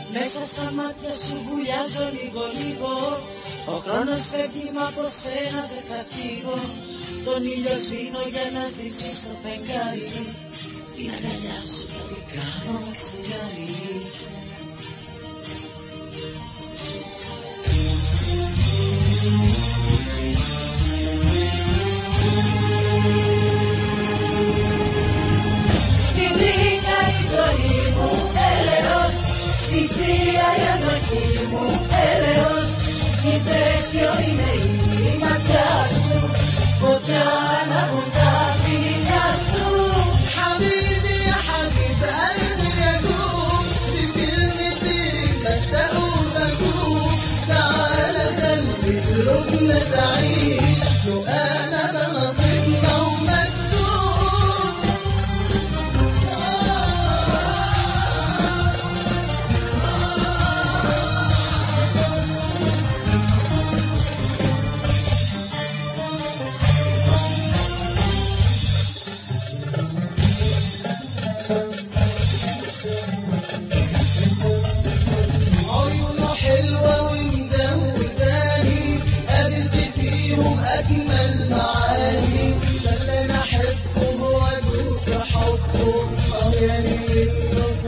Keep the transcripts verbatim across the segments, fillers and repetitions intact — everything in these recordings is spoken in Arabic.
Μέσα στα μάτια σου βουλιάζω λίγο λίγο. Ο χρόνος φεύγει μα από σένα δεν θα φύγω. Τον ήλιο σβήνω για να ζήσεις στο φεγγάρι. Την αγκαλιά σου το δικά μου μαξιλάρι. Συντρίχα η ζωή μου έλεος, θυσία η αντοχή μου έλεος. Είπες ποιο είναι η ματιά σου, φωτιά ανάβουν τα φιλιά σου. حبيبي يا حبيب قلبي يدوب بكلمتين بشتاق وبدوب. تعالى خلي قلوبنا تعيش لو انا ده نصيبنا ومكتوب. عيونه حلوة ومزوداني قابلت فيهم أجمل معاني. ده اللي أنا أحبه هو جوز حبه. أه يا ريته في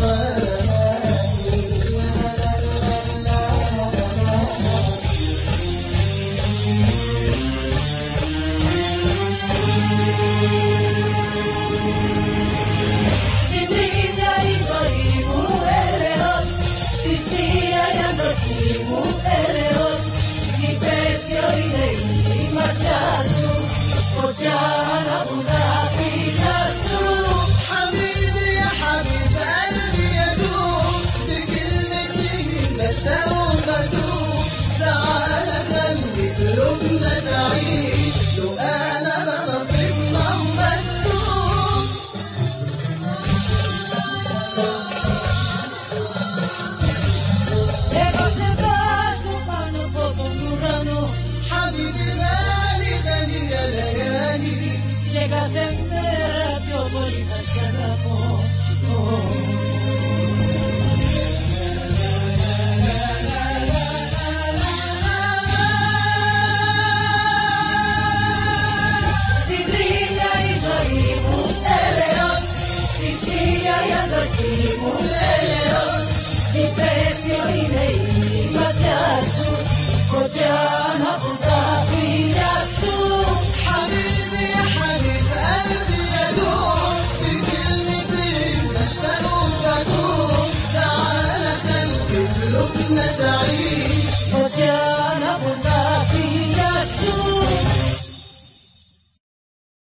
Συντρίχα η ζωή μου έλεος, θυσία η αντοχή μου έλεος. Είπες ποιο είναι η ματιά σου, φωτιά ανάβουν τα φιλιά σου. حبيبي يا حبيب قلبي يدوب بكلمتين بشتاق وبدوب. تعالى خلي قلوبنا تعيش لو انا ده نصيبنا ومكتوب. Εγώ σε βάζω πάνω από τον ουρανό حبيبي مالي غني يا ليالي. και κάθε μέρα πιο πολύ θα σ' αγαπώ. Συντρίχα η ζωή μου έλεος, θυσία η αντοχή μου έλεος. Είπες ποιο είναι η ματιά σου, φωτιά ανάβουν τα φιλιά σου. حبيبي يا حبيب قلبي يدوب بكلمتين بشتاق وبدوب. تعالى خلي قلوبنا تعيش Φωτιά ανάβουν τα φιλιά σου.